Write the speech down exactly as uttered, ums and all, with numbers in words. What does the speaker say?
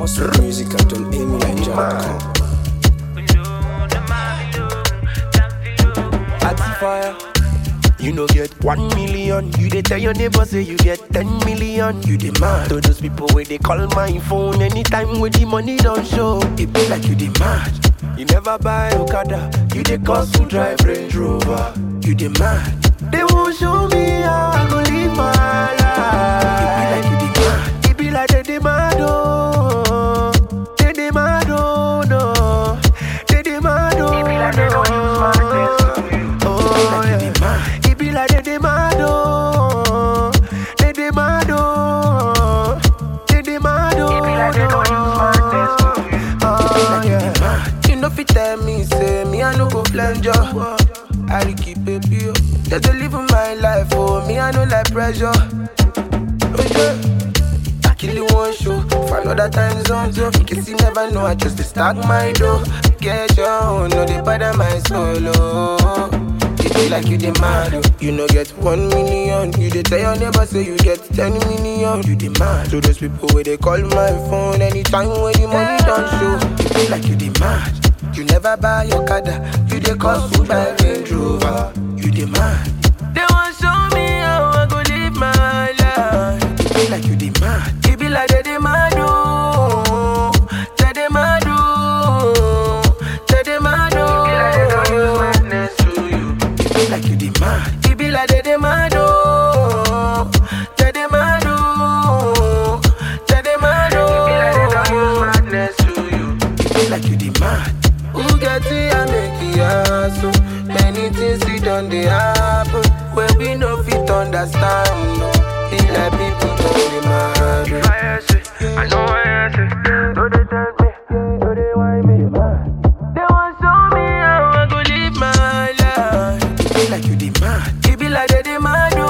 More music at on Amy Nigeria dot com. Fire. You no get one million. You dey tell your neighbor say you get ten million. You demand to those people where they call my phone anytime when the money don't show. It be like you demand. You never buy Okada. You dey cost to drive Range Rover. You demand. They won't show me how I go live my life. It be like you demand. It be like they demand. Oh, they demand. Oh no, they demand. Oh no. It be like they don't use my face. It be like they demand, oh, they demand, oh, they demand, oh. It be like they don't use my test for you. Oh, yeah. You know fi tell me, say me I no go flange you. I keep it pure. Just to live my life, oh, me I no like pressure. Oh yeah. I kill you one show for another time zone, so in case you never know, I just stack my dough. Get your own, no they bother my solo. It be like you demand. You no get one million. You dey tell your neighbor say you get ten million. You demand. To those people where they call my phone anytime when the money don't show. It be like you demand. You never buy your Okada. You dey cost to buy Range Rover. You demand. They want show me how I go live my life. It be like you demand. It be like they demand. Oh, they demand. Oh, they demand. Like you demand. It be like they demand, oh, they demand, oh, they demand, oh. It be like they don't use madness to you. It be like you demand. Who get it and make it hassle? Many things we done they happen where we no fit understand. No, it like people don't demand. If I answer, I know I answer. Do they tell me? Do they want me? They want show me how I go live my life. Like you demand. It be like they demand.